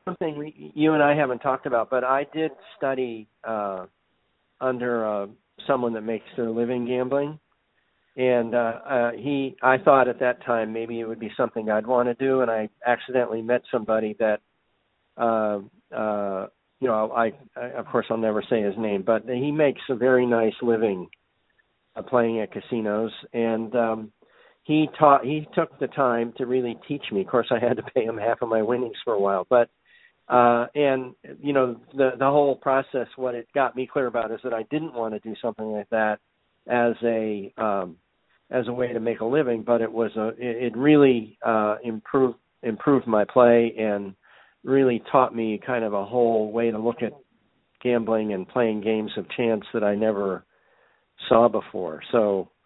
something you and I haven't talked about, but I did study under someone that makes their living gambling, and I thought at that time maybe it would be something I'd want to do, and I accidentally met somebody that, I of course I'll never say his name, but he makes a very nice living playing at casinos, and he took the time to really teach me. Of course, I had to pay him half of my winnings for a while, but and the whole process, what it got me clear about is that I didn't want to do something like that as a way to make a living, but it really improved my play and really taught me kind of a whole way to look at gambling and playing games of chance that I never saw before. So